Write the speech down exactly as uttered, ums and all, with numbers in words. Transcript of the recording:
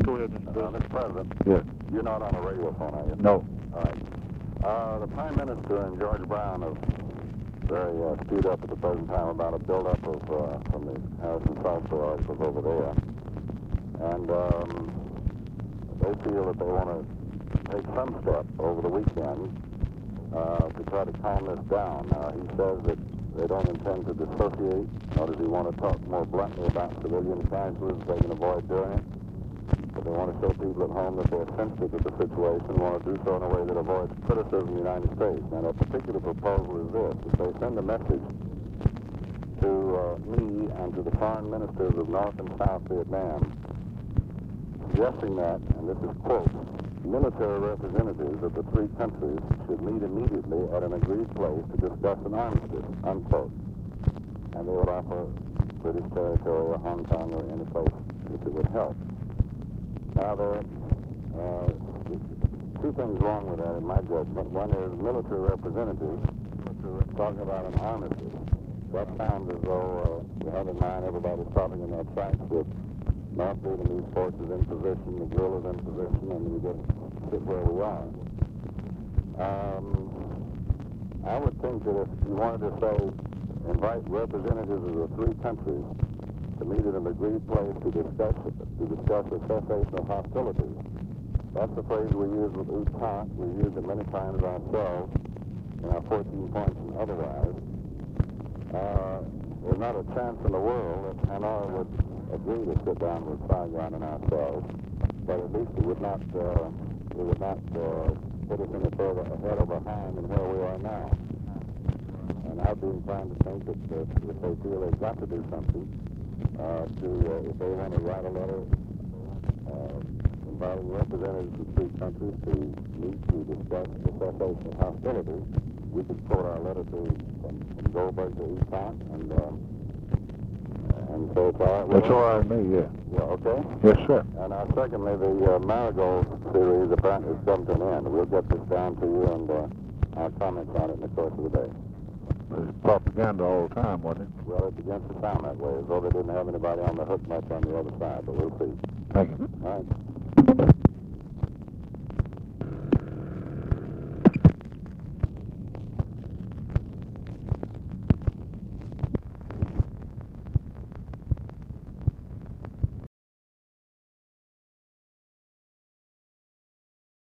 Go ahead, Mister Uh, Mister President. Yes. You're not on a radio phone, are you? No. All right. Uh, the Prime Minister and George Brown have very uh, skewed up at the present time about a buildup of uh, from the Harrison Salzburg articles over there, and um, they feel that they want to take some step over the weekend uh, to try to calm this down. Now, he says that they don't intend to dissociate, nor does he want to talk more bluntly about civilian casualties if they can avoid doing it. But they want to show people at home that they're sensitive to the situation and want to do so in a way that avoids criticism of the United States. Now, their particular proposal is this: if they send a message to uh, me and to the foreign ministers of North and South Vietnam, suggesting that, and this is quote, military representatives of the three countries should meet immediately at an agreed place to discuss an armistice, unquote. And they would offer British territory or Hong Kong or any place if it would help. Now, there are uh, two things wrong with that in my judgment. One is military representatives talking about an armistice. That sounds as though uh, we have in mind everybody's talking in their tracks with North Vietnamese forces in position, the guerrillas in position, and we just sit where we are. Um, I would think that if you wanted to say, invite representatives of the three countries to meet at an agreed place to discuss to discuss the cessation of hostilities. That's the phrase we use with U T A C. We use it many times ourselves in our fourteen points and otherwise. Uh, there's not a chance in the world that Hanoi would agree to sit down with Saigon and ourselves, but at least it would not uh, it would not uh, put us any further ahead or behind than where we are now. And I'd be inclined to think that uh, if they feel they've got to do something, Uh, to, uh, if they want to write a letter uh, inviting representatives of three countries to meet to discuss the cessation of hostilities, we could quote our letter to from, from Goldberg to U T A C, and um, and so it's all right with That's all right with me, yeah. Yeah, okay? Yes, sir. And now, secondly, the uh, Marigold series apparently has come to an end. We'll get this down to you and uh, our comments on it in the course of the day. There's propaganda all the time, wasn't it? Well, it begins to sound that way, as though they didn't have anybody on the hook much on the other side, but we'll see. Thank you. All right.